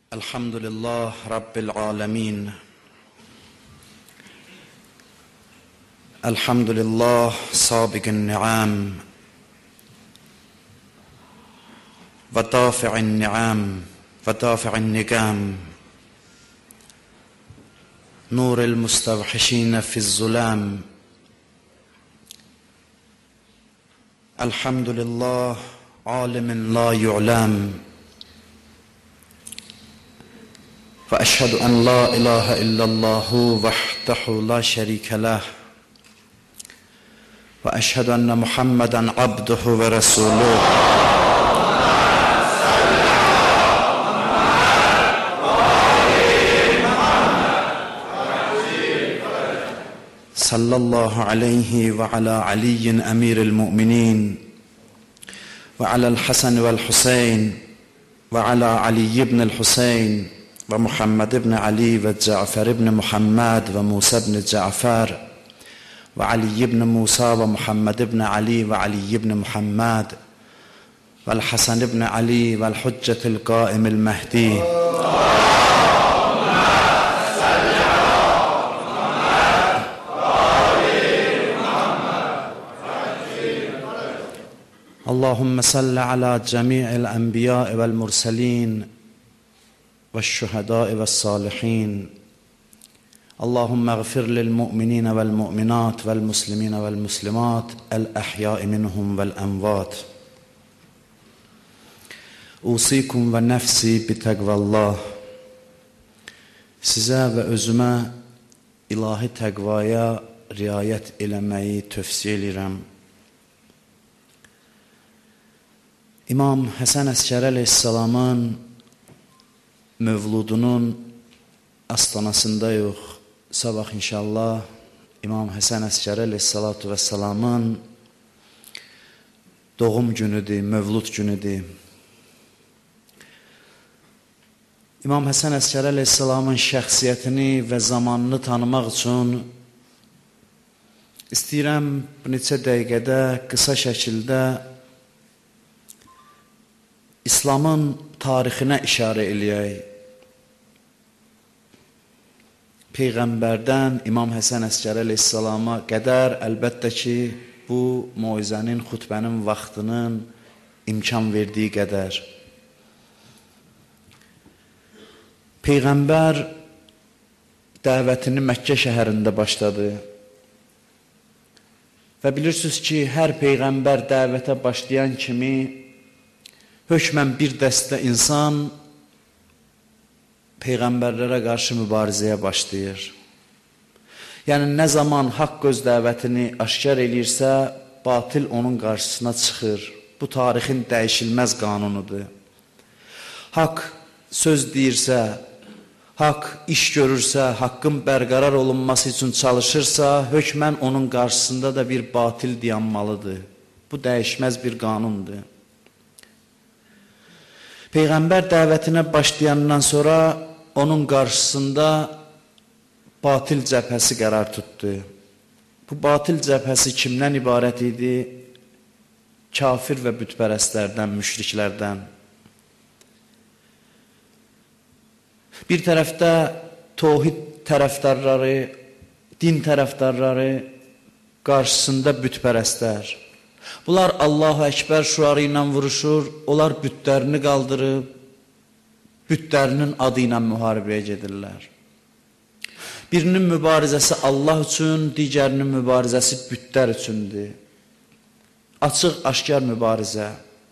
الحمد لله رب العالمين. الحمد لله سابق النعم ودافع النعم ودافع النقام، نور المستوحشين في الظلام. الحمد لله عالم لا يعلم، وأشهد أن لا إله إلا الله وحده لا شريك له، وأشهد أن محمدا عبده ورسوله. صلى الله عليه وعلى علي أمير المؤمنين، وعلى الحسن والحسين، وعلى علي بن الحسين، ومحمد بن علي، وجعفر بن محمد، وموسى بن جعفر، وعلي بن موسى، ومحمد بن علي، وعلي بن محمد، والحسن بن علي، والحجة القائم المهدي. اللهم صل على جميع الأنبياء والمرسلين والشهداء والصالحين. اللهم اغفر للمؤمنين والمؤمنات والمسلمين والمسلمات الأحياء منهم والأموات. أوصيكم ونفسي بتقوى الله. Sizə və özümə ilahi təqvaya riayət eləməyi tövsiyə edirəm. İmam Həsən Əskəri əleyhissalamın mövludunun astanasındayıq. Sabah inşallah İmam Həsən Əskəri əleyhissalatu vəssalamın doğum günüdür, mövlud günüdür. İmam Həsən Əskəri əleyhissalamın şəxsiyyətini və zamanını tanımaq üçün istəyirəm bu neçə dəqiqədə qısa şəkildə İslamın tarixinə işarə eləyək. Peyğəmbərdən İmam Həsən Əskəri əleyhissalama qədər əlbəttə ki, bu moizənin, xutbənin vaxtının imkan verdiyi qədər. Peyğəmbər dəvətini Məkkə şəhərində başladı. Və bilirsiniz ki, hər Peyğəmbər dəvətə başlayan kimi hökmən bir dəstə insan Peyğəmbərlərə qarşı mübarizəyə başlayır. Yəni, nə zaman haqq öz dəvətini aşkar eləyirsə, batil onun qarşısına çıxır. Bu, tarixin dəyişilməz qanunudur. Haqq söz deyirsə, haqq iş görürsə, haqqın bərqərar olunması üçün çalışırsa, hökmən onun qarşısında da bir batil dayanmalıdır. Bu, dəyişməz bir qanundur. Peyğəmbər dəvətinə başlayandan sonra onun qarşısında batil cəbhəsi qərar tutdu. Bu batil cəbhəsi kimdən ibarət idi? Kafir və bütpərəstlərdən, müşriklərdən. Bir tərəfdə tohid tərəfdarları, din tərəfdarları, qarşısında bütpərəstlər. Bunlar Allahu Əkbər şüarı ilə vuruşur, onlar bütlərini qaldırıb, bütlərinin adı ilə müharibəyə gedirlər. Birinin mübarizəsi Allah üçün, digərinin mübarizəsi bütlər üçündür. Açıq, aşkar mübarizə.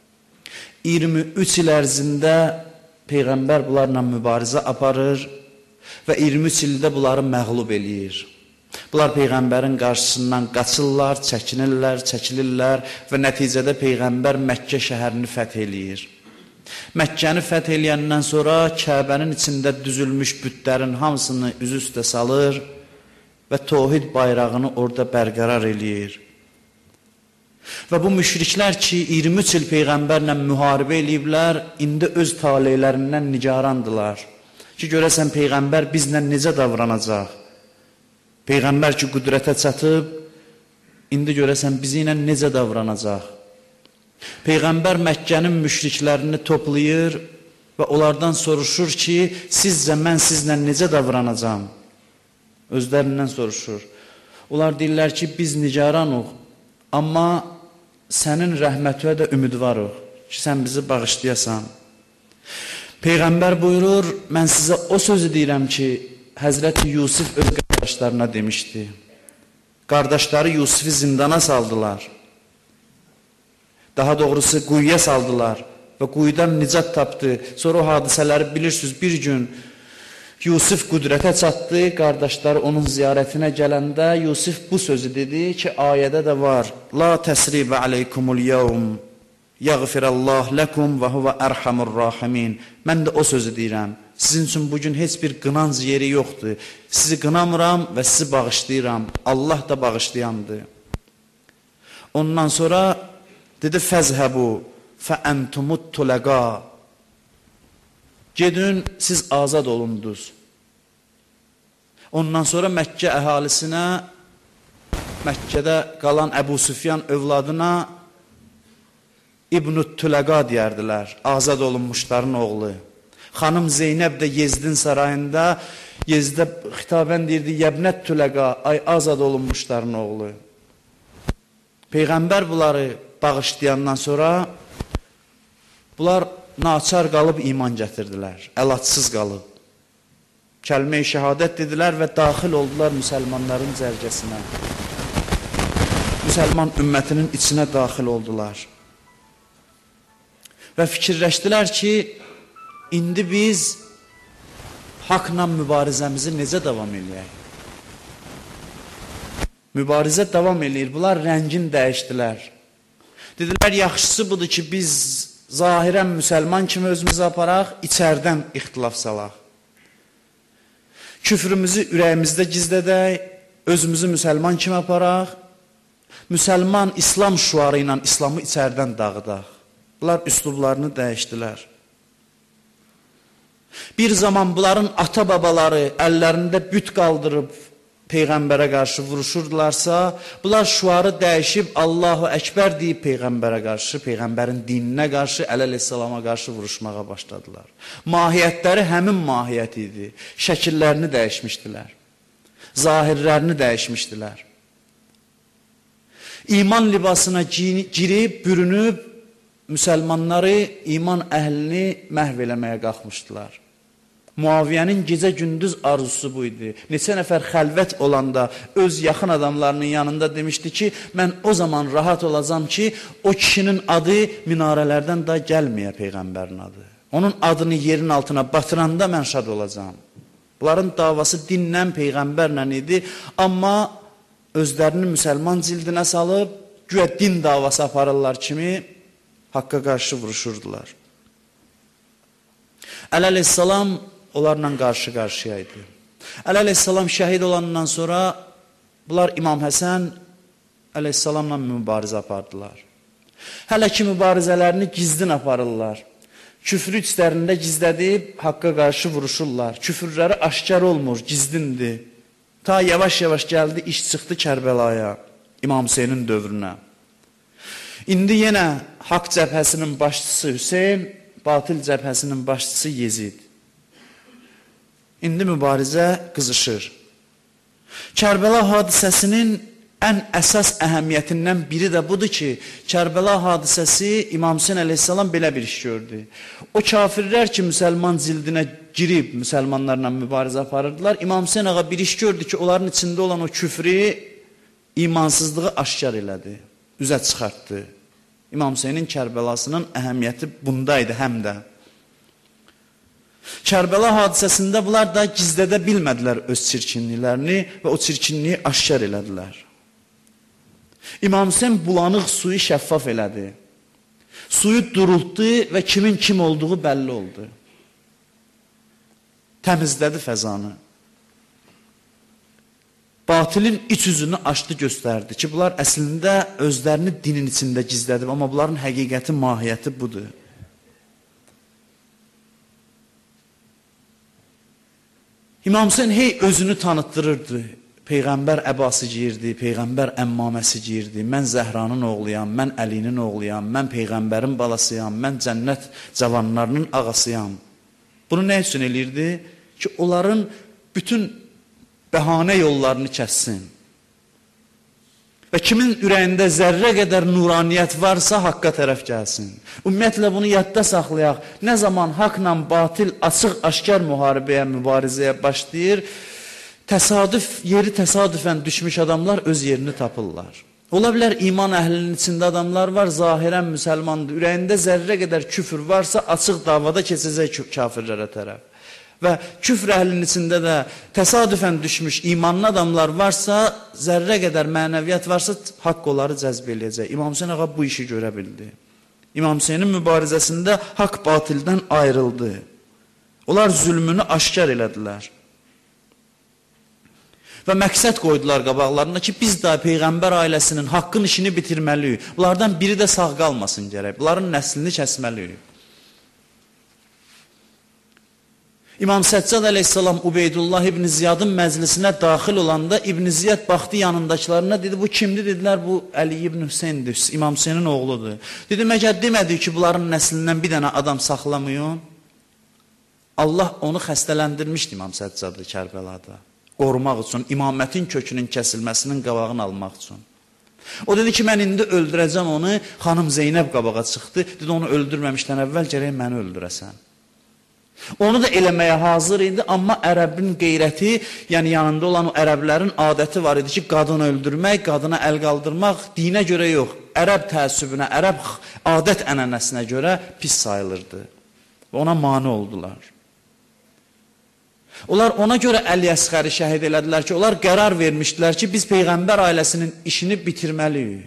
23 il ərzində Peyğəmbər bunlarla mübarizə aparır və 23 ildə bunları məğlub eləyir. Bunlar Peyğəmbərin qarşısından qaçırlar, çəkilirlər və nəticədə Peyğəmbər Məkkə şəhərini fəth eləyir. Məkkəni fəth eləyəndən sonra Kəbənin içində düzülmüş bütlərin hamısını üz-üstə salır və tohid bayrağını orada bərqərar eləyir. Və bu müşriklər ki, 23 il Peyğəmbərlə müharibə eləyiblər, indi öz taleylərindən nigarandılar. Ki, görəsən Peyğəmbər bizlə necə davranacaq? Peyğəmbər ki, qüdrətə çatıb, indi görəsən bizi ilə necə davranacaq? Peyğəmbər Məkkənin müşriklərini toplayır və onlardan soruşur ki, sizcə mən sizlə necə davranacam? Özlərindən soruşur. Onlar deyirlər ki, biz nigaranıq, amma sənin rəhmətinə də ümidvarıq ki, sən bizi bağışlayasan. Peyğəmbər buyurur, mən sizə o sözü deyirəm ki, Həzrəti Yusuf öz qardaşlarına demişdi. Qardaşları Yusufu zindana saldılar. Daha doğrusu quyuya saldılar və quyudan nicat tapdı. Sonra o hadisələri bilirsiniz, bir gün Yusuf qüdrətə çatdı, qardaşları onun ziyarətinə gələndə Yusuf bu sözü dedi ki, ayədə də var. La təsribə aleykumul yevm, yəğfirəllah ləkum və huvə ərhamur rahimin. Mən də o sözü deyirəm. Sizin üçün bugün heç bir qınanc yeri yoxdur. Sizi qınamıram və sizi bağışlayıram. Allah da bağışlayandır. Ondan sonra dedi, fəzhəbu fəəntumut tuləqa. Gedin, siz azad olundunuz. Ondan sonra Məkkə əhalisinə, Məkkədə qalan Əbu Süfyan övladına İbn-ü Tüləqa deyərdilər, azad olunmuşların oğlu. Xanım Zeynəb də Yezdin sarayında, Yezdə xitabən deyirdi, Yəbnət Tüləqa, ay azad olunmuşların oğlu. Peyğəmbər bunları bağışlayandan sonra, bunlar naçar qalıb iman gətirdilər, əlatsız qalıb. Kəlmə-i şəhadət dedilər və daxil oldular müsəlmanların cərgəsinə. Müsəlman ümmətinin içinə daxil oldular. Və fikirləşdilər ki, indi biz haqla mübarizəmizi necə davam eləyək? Mübarizə davam eləyir. Bunlar rəngin dəyişdilər. Dedilər, yaxşısı budur ki, biz zahirən müsəlman kimi özümüzü aparaq, içərdən ixtilaf salaq. Küfrümüzü ürəyimizdə gizlədək, özümüzü müsəlman kimi aparaq, müsəlman İslam şüarı ilə İslamı içərdən dağıdaq. Bunlar üslublarını dəyişdilər. Bir zaman bunların ata-babaları əllərində büt qaldırıb Peyğəmbərə qarşı vuruşurdularsa, bunlar şüarı dəyişib Allahu Əkbər deyib Peyğəmbərə qarşı, Peyğəmbərin dininə qarşı, əleyhissalama qarşı vuruşmağa başladılar. Mahiyyətləri həmin mahiyyət idi. Şəkillərini dəyişmişdilər. Zahirlərini dəyişmişdilər. İman libasına girib, bürünüb, müsəlmanları, iman əhlini məhv eləməyə qalxmışdılar. Muaviyyənin gecə-gündüz arzusu bu idi. Neçə nəfər xəlvət olanda öz yaxın adamlarının yanında demişdi ki, mən o zaman rahat olacam ki, o kişinin adı minarələrdən da gəlməyə Peyğəmbərin adı. Onun adını yerin altına batıranda mən şad olacam. Bunların davası dinlə, Peyğəmbərlə idi, amma özlərini müsəlman cildinə salıb, güya din davası aparırlar kimi haqqa qarşı vuruşurdular. Əleyhissalam onlarla qarşı-qarşıya idi. Əleyhissalam şəhid olandan sonra bunlar İmam Həsən əleyhissalamla mübarizə apardılar. Hələ ki mübarizələrini gizlin aparırlar. Küfrü içlərində gizlədib haqqa qarşı vuruşurlar. Küfürləri aşkar olmur, gizlindir. Ta yavaş-yavaş gəldi, iş çıxdı Kərbəlaya, İmam Hüseynin dövrünə. İndi yenə haqq cəbhəsinin başçısı Hüseyn, batil cəbhəsinin başçısı Yezid. İndi mübarizə qızışır. Kərbəla hadisəsinin ən əsas əhəmiyyətindən biri də budur ki, Kərbəla hadisəsi İmam Hüseyn əleyhissalam belə bir iş gördü. O kafirlər ki, müsəlman cildinə girib müsəlmanlarla mübarizə aparırdılar, İmam Hüseyn ağa bir iş gördü ki, onların içində olan o küfrü, imansızlığı aşkar elədi, üzə çıxartdı. İmam Hüseynin Kərbəlasının əhəmiyyəti bundaydı həm də. Kərbəla hadisəsində bunlar da gizlədə bilmədilər öz çirkinliklərini və o çirkinliyi aşkar elədilər. İmam Hüseyn bulanıq suyu şəffaf elədi. Suyu durultdu və kimin kim olduğu bəlli oldu. Təmizlədi fəzanı. Batilin iç üzünü açdı, göstərdi ki, bunlar əslində özlərini dinin içində gizlədib, amma bunların həqiqəti, mahiyyəti budur. İmam Hüseyn hey özünü tanıtdırırdı. Peyğəmbər əbası giyirdi, Peyğəmbər əmmaməsi giyirdi. Mən Zəhranın oğluyam, mən Əlinin oğluyam, mən Peyğəmbərin balasıyam, mən cənnət cavanlarının ağasıyam. Bunu nə üçün eləyirdi? Ki, onların bütün bəhanə yollarını kəssin. Və kimin ürəyində zərrə qədər nuraniyyət varsa, haqqa tərəf gəlsin. Ümumiyyətlə, bunu yadda saxlayaq. Nə zaman haqla batil açıq, aşkar mübarizəyə başlayır, yeri təsadüfən düşmüş adamlar öz yerini tapırlar. Ola bilər, iman əhlinin içində adamlar var, zahirən müsəlmandır. Ürəyində zərrə qədər küfür varsa, açıq davada keçəcək kafirlərə tərəf. Və küfr əhlinin içində də təsadüfən düşmüş imanlı adamlar varsa, zərrə qədər mənəviyyat varsa, haqq onları cəzb eləyəcək. İmam Hüseyin ağa bu işi görə bildi. İmam Hüseynin mübarizəsində haqq batildən ayrıldı. Onlar zülmünü aşkar elədilər. Və məqsəd qoydular qabaqlarına ki, biz də Peyğəmbər ailəsinin haqqın işini bitirməliyik. Bunlardan biri də sağ qalmasın gərək. Bunların nəslini kəsməliyik. İmam Səccad əleyhissalam Ubeydullah İbn Ziyadın məclisinə daxil olanda İbn Ziyad baxdı yanındakilərine, dedi, bu kimdir? Dedilər, bu Əli İbn Hüseyndir, İmam Hüseynin oğludur. Dedi, məgər demədi ki, bunların nəslindən bir dənə adam saxlamayın. Allah onu xəstələndirmişdi İmam Səccadı Kərbəlada. Qorumaq üçün, imamətin kökünün kəsilməsinin qabağını almaq üçün. O dedi ki, mən indi öldürəcəm onu. Xanım Zeynəb qabağa çıxdı. Dedi, onu öldürməmişdən əvvəl gərək məni öldürəsən. Onu da eləməyə hazır idi, amma ərəbin qeyrəti, yəni yanında olan o ərəblərin adəti var idi ki, qadını öldürmək, qadına əl qaldırmaq dinə görə yox, ərəb təəssübünə, ərəb adət ənənəsinə görə pis sayılırdı. Və ona mane oldular. Onlar ona görə Əli Əsğəri şəhid elədilər ki, onlar qərar vermişdilər ki, biz Peyğəmbər ailəsinin işini bitirməliyik.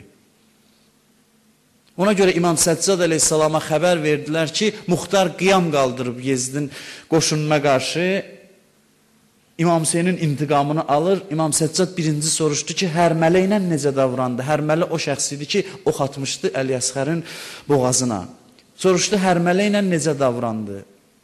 Ona görə İmam Səccad əleyhissalama xəbər verdilər ki, Muxtar qiyam qaldırıb Yezdin qoşununa qarşı İmam Hüseynin intiqamını alır. İmam Səccad birinci soruşdu ki, Hərmələ ilə necə davrandı? Hərmələ o şəxs idi ki, ox atmışdı Əli Əsğərin boğazına. Soruşdu, Hərmələ ilə necə davrandı?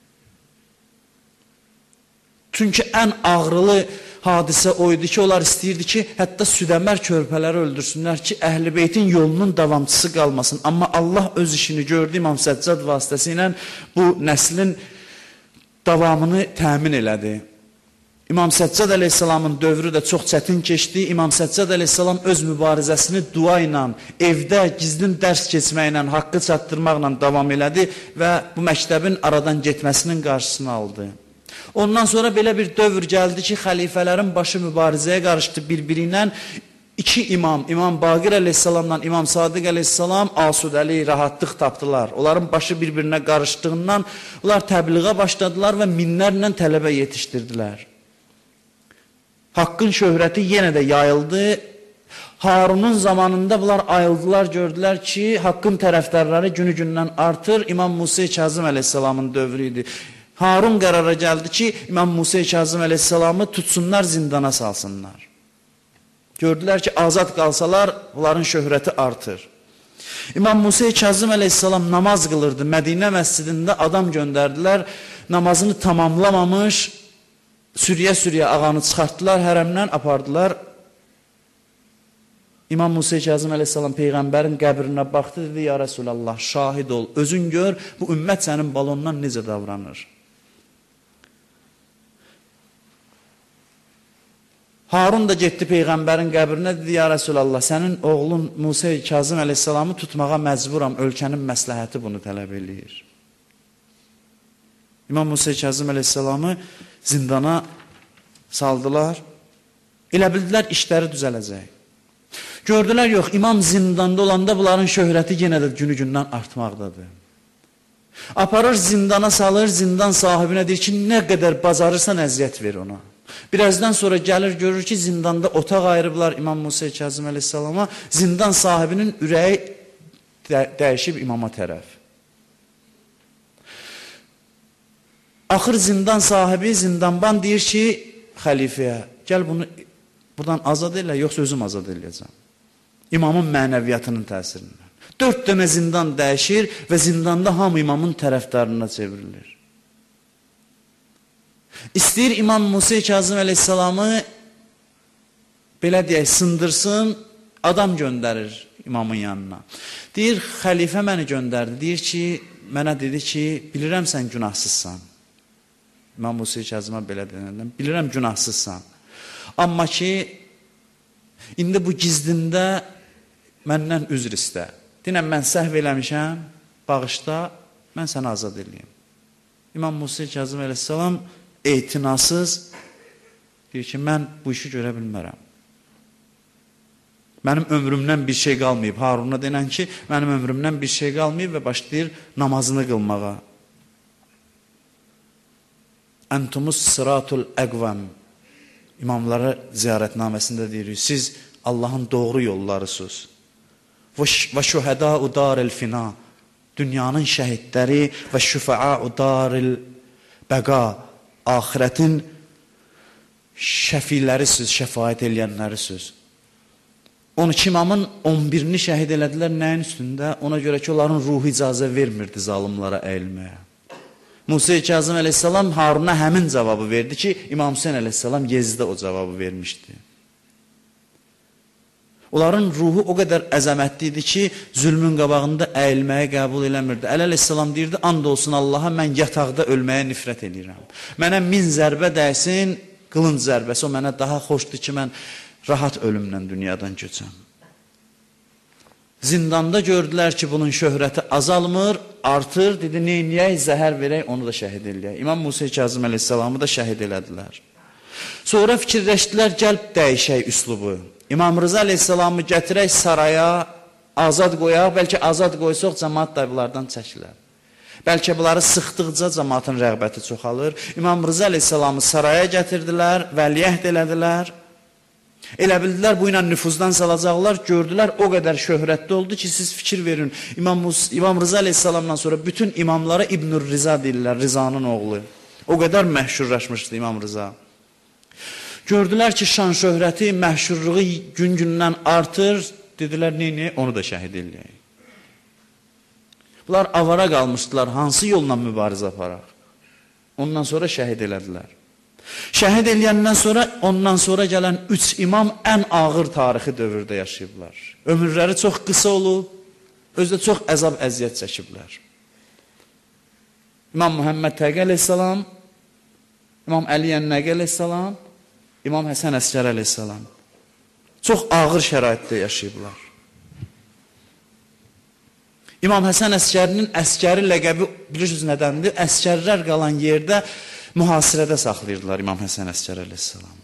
Çünki ən ağrılı hadisə o idi ki, onlar istəyirdi ki, hətta südəmər körpələri öldürsünlər ki, Əhl-i Beytin yolunun davamçısı qalmasın. Amma Allah öz işini gördü İmam Səccad vasitəsilə bu nəslin davamını təmin elədi. İmam Səccad əleyhissalamın dövrü də çox çətin keçdi. İmam Səccad əleyhissalam öz mübarizəsini dua ilə, evdə gizlin dərs keçməklə, haqqı çatdırmaqla davam elədi və bu məktəbin aradan getməsinin qarşısını aldı. Ondan sonra belə bir dövr gəldi ki, xəlifələrin başı mübarizəyə qarışdı bir-biri ilə. İki imam, İmam Baqir əleyhissalamla İmam Sadiq əleyhissalam asudəli, rahatlıq tapdılar. Onların başı bir-birinə qarışdığından onlar təbliğə başladılar və minlərlə tələbə yetişdirdilər. Haqqın şöhrəti yenə də yayıldı. Harunun zamanında bunlar ayıldılar, gördülər ki, haqqın tərəfdarları günü-gündən artır. İmam Musa Kazım əleyhissalamın dövrü idi. Harun qərara gəldi ki, İmam Musa Kazım əleyhissalamı tutsunlar, zindana salsınlar. Gördülər ki, azad qalsalar, bunların şöhrəti artır. İmam Musa Kazım əleyhissalam namaz qılırdı. Mədinə məscidində adam göndərdilər, namazını tamamlamamış, sürüyə-sürüyə ağanı çıxartdılar, hərəmdən apardılar. İmam Musa Kazım əleyhissalam Peyğəmbərin qəbrinə baxdı, dedi, ya Rəsulallah, şahid ol, özün gör, bu ümmət sənin balondan necə davranır. Harun da getdi Peyğəmbərin qəbrinə, dedi, ya Rəsulallah, sənin oğlun Musa Kazım əleyhissalamı tutmağa məcburam, ölkənin məsləhəti bunu tələb eləyir. İmam Musa Kazım əleyhissalamı zindana saldılar, elə bildilər işləri düzələcək. Gördülər, yox, imam zindanda olanda bunların şöhrəti yenə də günü-gündən artmaqdadır. Aparır, zindana salır, zindan sahibinə deyir ki, nə qədər bacarırsan əziyyət ver ona. Birazdan sonra gəlir, görür ki, zindanda otaq ayırıblar İmam Musa Kazım əleyhissalama, zindan sahibinin ürəyi dəyişib imama tərəf. Axır zindan sahibi, zindanban deyir ki, xəlifəyə, gəl bunu buradan azad elə, yoxsa özüm azad eləyəcəm. İmamın mənəviyyatının təsirindən. 4 dənə zindan dəyişir və zindanda hamı imamın tərəfdarına çevrilir. İstəyir İmam Musa Kazım əleyhissalamı belə deyək, sındırsın, adam göndərir imamın yanına. Deyir, xəlifə məni göndərdi, deyir ki, mənə dedi ki, bilirəm sən günahsızsan. İmam Musa Kazıma belə denəndən. Bilirəm günahsızsan. Amma ki, indi bu gizdində məndən üzr istə. Dinən, mən səhv eləmişəm, bağışla, mən səni azad edeyim. İmam Musa Kazım əleyhissalam etinasız deyir ki, mən bu işi görə bilmərəm. Mənim ömrümdən bir şey qalmayıb. Haruna denən ki, mənim ömrümdən bir şey qalmayıb və başlayır namazını qılmağa. Entumus sıratul əqvəm. İmamlara ziyarətnaməsində deyirik, siz Allahın doğru yollarısınız. Və şühədâ'u daril fina. Dünyanın şəhidləri və şüfə'a'u daril bəqa. Ahirətin şəfilərisiz, şəfaət eləyənlərisiz. 12 imamın 11-ni şəhid elədilər nəyin üstündə? Ona görə ki, onların ruhu icazə vermirdi zalimlara əyilməyə. Musa Kazım əleyhissalam Haruna həmin cavabı verdi ki, İmam Hüseyin əleyhissalam Yezdə o cavabı vermişdi. Onların ruhu o qədər əzəmətli idi ki, zülmün qabağında əyilməyə qəbul eləmirdi. Əli əleyhissalam deyirdi, and olsun Allaha, mən yataqda ölməyə nifrət edirəm. Mənə 1000 zərbə dəysin, qılınc zərbəsi, o mənə daha xoşdur ki, mən rahat ölümlə dünyadan köçəm. Zindanda gördülər ki, bunun şöhrəti azalmır, artır, dedi, neyniyək, zəhər verək, onu da şəhid eləyək. İmam Musa Kazım əleyhissalamı da şəhid elədilər. Sonra fikirləşdilər, gəlb dəyişək üslubu. İmam Rıza əleyhissalamı gətirək saraya, azad qoyaq, bəlkə azad qoysuq, cəmaat da bunlardan çəkilər. Bəlkə bunları sıxdıqca cəmaatın rəğbəti çoxalır. İmam Rıza əleyhissalamı saraya gətirdilər, vəliəhd elədilər. Elə bildilər, bu ilə nüfuzdan salacaqlar, gördülər, o qədər şöhrətli oldu ki, siz fikir verin, İmam Rıza əleyhissalamdan sonra bütün imamlara İbnül Rıza deyirlər, Rızanın oğlu. O qədər məhşurlaşmışdı İmam Rıza. Gördülər ki, şan şöhrəti, məhşurluğu gün-gündən artır, dedilər, neyini, onu da şəhid eləyək. Bunlar avara qalmışdılar, hansı yolla mübarizə aparaq? Ondan sonra şəhid elədilər. Şəhid eləyəndən sonra, ondan sonra gələn 3 imam ən ağır tarixi dövrdə yaşayıblar. Ömürləri çox qısa olub, özdə çox əzab əziyyət çəkiblər. İmam Muhammed Təqi əleyhissalam, İmam Əli Ənnəqi əleyhissalam, İmam Həsən Əskər əleyhissalam. Çox ağır şəraitdə yaşayıblar. İmam Həsən Əskərinin əskəri ləqəbi bilirsiniz nədəndir? Əskərlər qalan yerdə mühasirədə saxlayırdılar İmam Həsən Əskər əleyhissalam.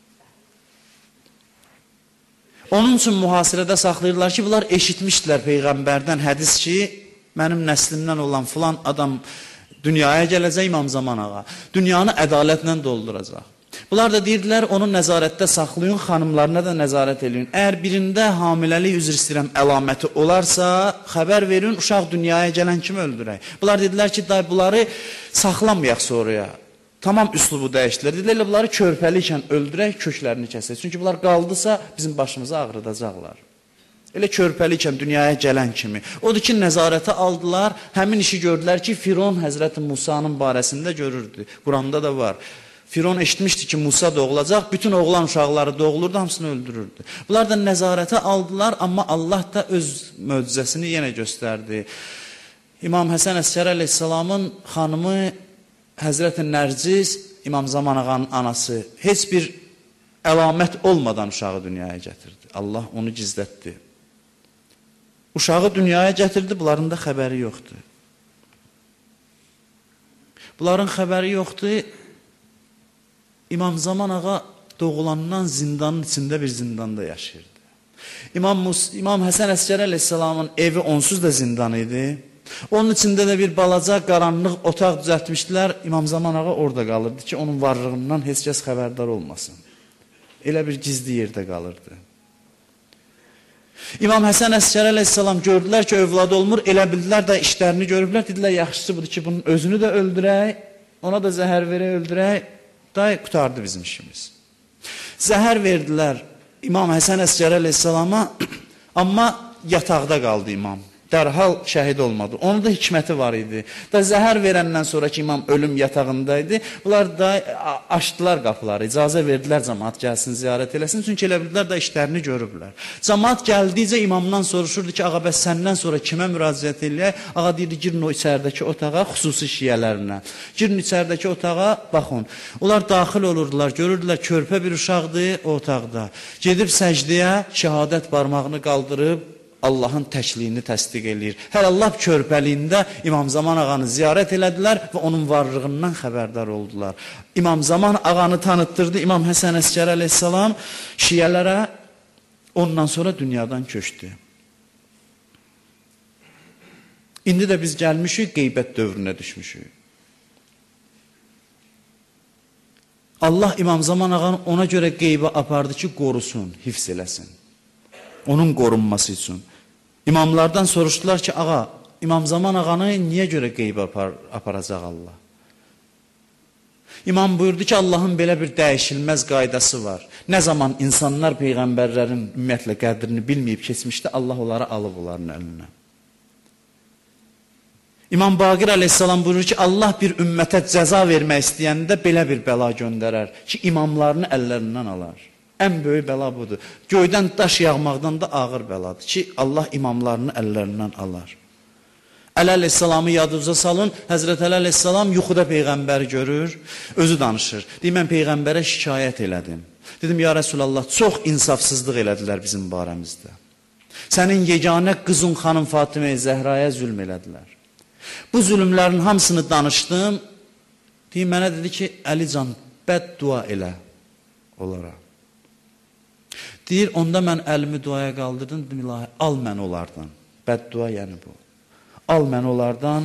Onun üçün mühasirədə saxlayırdılar ki, bunlar eşitmişdilər Peyğəmbərdən hədis ki, mənim nəslimdən olan filan adam dünyaya gələcək İmam Zaman ağa. Dünyanı ədalətlə dolduracaq. Bunlar da deyirdilər, onu nəzarətdə saxlayın, xanımlarına da nəzarət edin. Əgər birində hamiləlik üzr istəyirəm əlaməti olarsa, xəbər verin, uşaq dünyaya gələn kimi öldürək. Bunlar dedilər ki, bunları saxlamayaq sonraya. Tamam üslubu dəyişdilər. Dedilər, bunları körpəlikən öldürək, köklərini kəsək. Çünki bunlar qaldısa, bizim başımızı ağrıdacaqlar. Elə körpəlikən dünyaya gələn kimi. Odur ki, nəzarətə aldılar, həmin işi gördülər ki, Firon Həzrəti Musanın barəsində görürdü. Quranda da var. Firon eşitmişdi ki, Musa doğulacaq, bütün oğlan uşaqları doğulurdu, hamısını öldürürdü. Bunlar da nəzarətə aldılar, amma Allah da öz möcüzəsini yenə göstərdi. İmam Həsən Əskər əleyhissalamın xanımı Həzrəti Nərciz, İmam Zaman ağanın anası, heç bir əlamət olmadan uşağı dünyaya gətirdi. Allah onu gizlətdi. Uşağı dünyaya gətirdi, bunların da xəbəri yoxdur. Bunların xəbəri yoxdur. İmam Zaman ağa doğulandan zindanın içində bir zindanda yaşayırdı. İmam Həsən Əskər əleyhissalamın evi onsuz da zindan idi. Onun içində də bir balaca, qaranlıq otaq düzəltmişdilər. İmam Zaman ağa orada qalırdı ki, onun varlığından heç kəs xəbərdar olmasın. Elə bir gizli yerdə qalırdı. İmam Həsən Əskər əleyhissalam gördülər ki, övladı olmur, elə bildilər də işlərini görüblər. Dedilər, yaxşısı budur ki, bunun özünü də öldürək, ona da zəhər verək, öldürək. Day qutardı bizim işimiz. Zəhər verdilər İmam Həsən Əskər əleyhissalama, amma yataqda qaldı imam. Dərhal şəhid olmadı. Onun da hikməti var idi. Da zəhər verəndən sonraki imam ölüm yatağındaydı. Bunlar da açdılar qapıları, icazə verdilər cəmaat gəlsin, ziyarət eləsin. Çünki elə bildilər da işlərini görüblər. Cəmaat gəldikcə imamdan soruşurdu ki, ağa bəs səndən sonra kimə müraciət eləyək? Ağa deyirdi, girin o içəridəki otağa, xüsusi şiyələrinə. Girin içəridəki otağa, baxın. Onlar daxil olurdular, görürdülər körpə bir uşaqdır o otaqda. Gedib səcdiyə şəhadət barmağını qaldırıb, Allahın təkliyini təsdiq eləyir. Hələ Allah körpəliyində İmam Zaman ağanı ziyarət elədilər və onun varlığından xəbərdar oldular. İmam Zaman ağanı tanıtdırdı İmam Həsən Əskəri əleyhissalam şiyələrə, ondan sonra dünyadan köçdü. İndi də biz gəlmişik, qeybət dövrünə düşmüşük. Allah İmam Zaman ağanı ona görə qeybə apardı ki, qorusun, hifz eləsin. Onun qorunması üçün. İmamlardan soruşdular ki, ağa, İmam Zaman ağanı niyə görə qeybə aparacaq Allah? İmam buyurdu ki, Allahın belə bir dəyişilməz qaydası var. Nə zaman insanlar peyğəmbərlərin ümumiyyətlə qədrini bilməyib keçmişdi, Allah onları alıb onların əlinə. İmam Baqir əleyhissalam buyurur ki, Allah bir ümmətə cəza vermək istəyəndə belə bir bəla göndərər ki, imamlarını əllərindən alar. Ən böyük bəla budur. Göydən daş yağmaqdan da ağır bəladır ki, Allah imamlarını əllərindən alar. Əli əleyhissalamı yadınıza salın. Həzrət Əli əleyhissalam yuxuda peyğəmbəri görür, özü danışır. Deyir, mən peyğəmbərə şikayət elədim. Dedim, ya Rəsulallah, çox insafsızlıq elədilər bizim barəmizdə. Sənin yeganə qızın xanım Fatimə-i Zəhraya zülm elədilər. Bu zülmlərin hamısını danışdım. Deyir, mənə dedi ki, Əlican, bəddua elə onlara. Deyir, onda mən əlimi duaya qaldırdım, dedim, ilahi, al məni onlardan. Bəddua yəni bu. Al məni onlardan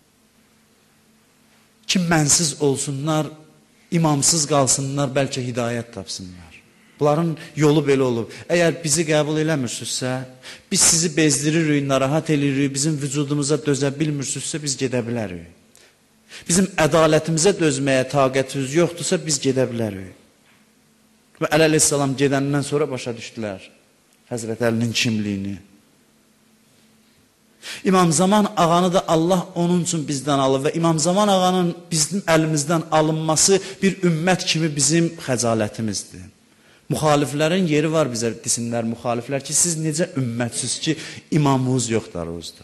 ki, mənsiz olsunlar, imamsız qalsınlar, bəlkə hidayət tapsınlar. Bunların yolu belə olub. Əgər bizi qəbul eləmirsinizsə, biz sizi bezdiririk, narahat eləyirik, bizim vücudumuza dözə bilmirsinizsə, biz gedə bilərik. Bizim ədalətimizə dözməyə taqətimiz yoxdursa, biz gedə bilərik. Və Əli əleyhissalam gedəndən sonra başa düşdülər Həzrət Əlinin kimliyini. İmam Zaman ağanı da Allah onun üçün bizdən alır və İmam Zaman ağanın bizim əlimizdən alınması bir ümmət kimi bizim xəcalətimizdir. Müxaliflərin yeri var bizə desinlər müxaliflər ki, siz necə ümmətsiz ki, imamınız yoxdur aranızda.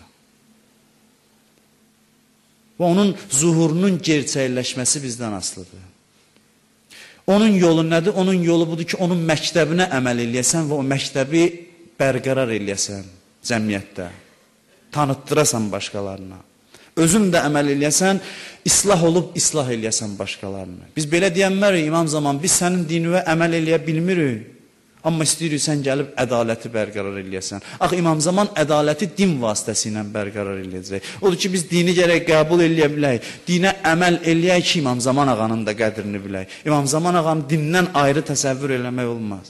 Və onun zuhurunun gerçəkləşməsi bizdən asılıdır. Onun yolu nədir? Onun yolu budur ki, onun məktəbinə əməl eləyəsən və o məktəbi bərqərar eləyəsən cəmiyyətdə. Tanıtdırasan başqalarına. Özün də əməl eləyəsən, islah olub islah eləyəsən başqalarına. Biz belə deyənmərik, İmam Zaman, biz sənin dinivə əməl eləyə bilmirik. Amma istəyirik sən gəlib ədaləti bərqərar eləyəsən. Axı İmam Zaman ədaləti din vasitəsi ilə bərqərar eləyəcək. Odur ki, biz dini gərək qəbul eləyə bilək. Dinə əməl eləyək ki, İmam Zaman ağanın da qədrini bilək. İmam Zaman ağanı dindən ayrı təsəvvür eləmək olmaz.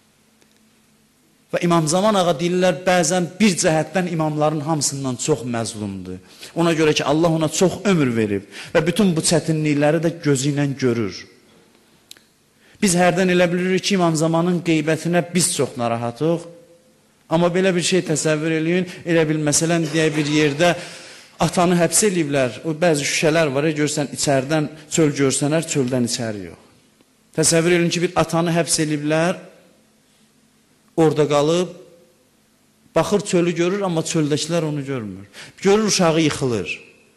Və İmam Zaman ağa deyirlər, bəzən bir cəhətdən imamların hamısından çox məzlumdur. Ona görə ki, Allah ona çox ömür verib və bütün bu çətinlikləri də gözü ilə görür. Biz hərdən elə bilirik ki, İmam Zamanın qeybətinə biz çox narahatıq. Amma belə bir şey təsəvvür eləyin, elə bil, məsələn, deyək bir yerdə atanı həbs eləyiblər. O bəzi şüşələr var, görsən, içərdən çöl görsənər, çöldən içəri yox. Təsəvvür eləyin ki, bir atanı həbs eləyiblər, orada qalıb, baxır çölü görür, amma çöldəkilər onu görmür. Görür, uşağı yıxılır,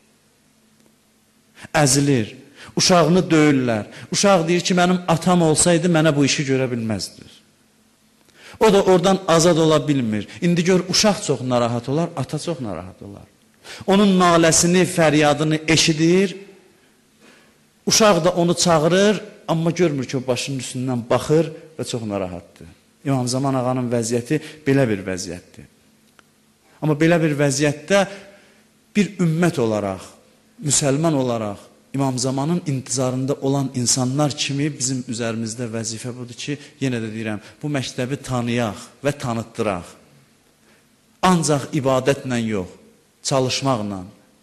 əzilir. Uşağını döyürlər. Uşaq deyir ki, mənim atam olsaydı mənə bu işi görə bilməzdi. O da oradan azad ola bilmir. İndi gör, uşaq çox narahat olar, ata çox narahat olar. Onun naləsini, fəryadını eşidir. Uşaq da onu çağırır, amma görmür ki, o başının üstündən baxır və çox narahatdır. İmam Zaman ağanın vəziyyəti belə bir vəziyyətdir. Amma belə bir vəziyyətdə bir ümmət olaraq, müsəlman olaraq, İmam Zamanın intizarında olan insanlar kimi bizim üzərimizdə vəzifə budur ki, yenə də deyirəm, bu məktəbi tanıyaq və tanıtdıraq. Ancaq ibadətlə yox, çalışmaqla.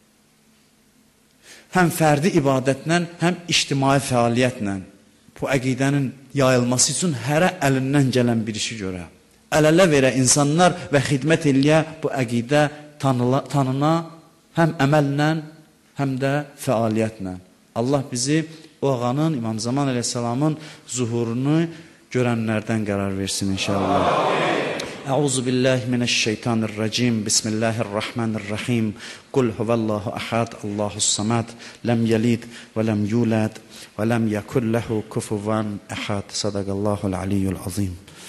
Həm fərdi ibadətlə, həm ictimai fəaliyyətlə bu əqidənin yayılması üçün hərə əlindən gələn bir işi görə. Əl-ələ verə insanlar və xidmət eləyə bu əqidə tanına həm əməllə, həm də fəaliyyətlə. Allah bizi o ağanın, İmam Zaman əleyhissalamın zuhurunu görənlərdən qərar versin inşallah. Əuzu billahi minəşşeytanirracim. Bismillahirrahmanirrahim. Qul huvallahu ahad, Allahus samad, ləm yəlid və ləm yulad və ləm yəkun ləhu kufuvan əhad. Sadaqallahul aliyyul azim.